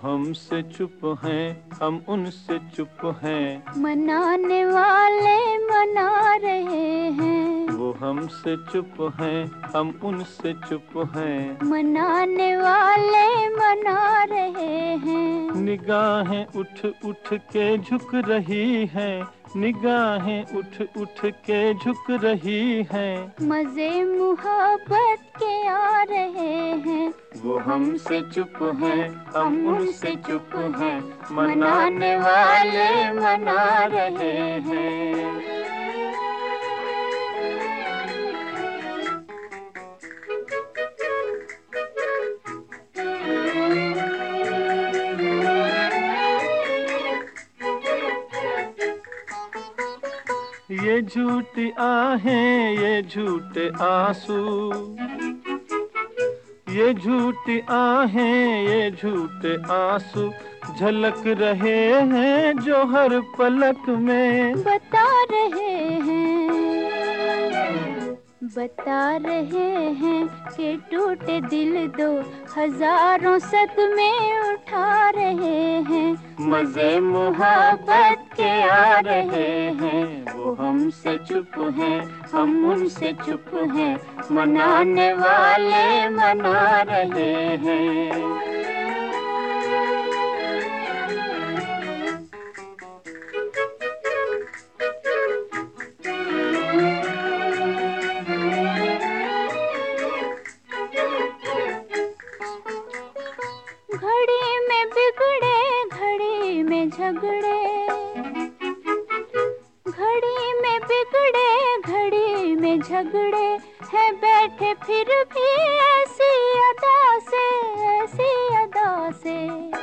हमसे चुप हैं, हम उनसे चुप हैं। मनाने वाले मना रहे हैं। वो हमसे चुप हैं, हम उनसे चुप हैं। मनाने वाले मना रहे हैं। निगाहें उठ उठ के झुक रही हैं, निगाहें उठ उठ के झुक रही हैं। मजे मुहब्बत के आ रहे हैं। वो हमसे चुप हैं, हम उनसे चुप हैं। मनाने वाले मना रहे हैं। ये झूठी आहें, ये झूठे आंसू, ये झूठी आहें, ये झूठे आंसू झलक रहे हैं जो हर पलक में। बता रहे हैं कि टूटे दिल दो हजारों सदमे उठा रहे हैं। मजे मुहब्बत के आ रहे हैं। वो हमसे चुप हैं, हम उनसे चुप हैं। मनाने वाले मना रहे हैं। घड़ी में बिगड़े, घड़ी में झगड़े, घड़ी में बिगड़े, घड़ी में झगड़े हैं बैठे फिर भी ऐसी अदा से, ऐसी अदा से।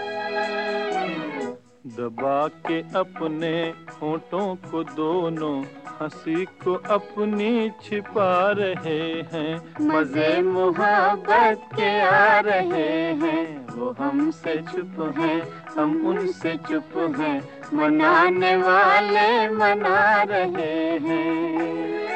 दबा के अपने होठों को दोनों हंसी को अपनी छिपा रहे हैं। मजे मुहब्बत के आ रहे हैं। वो हमसे चुप हैं, हम उनसे चुप हैं। मनाने वाले मना रहे हैं।